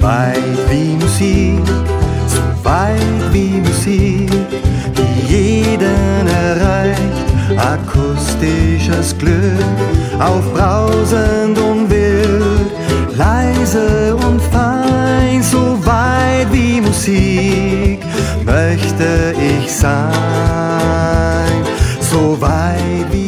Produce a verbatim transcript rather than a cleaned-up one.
weit wie Musik, so weit wie Musik, die jeden erreicht, akustisches Glück, aufbrausend und wild, leise und fein, so weit wie Musik möchte ich sein, so weit wie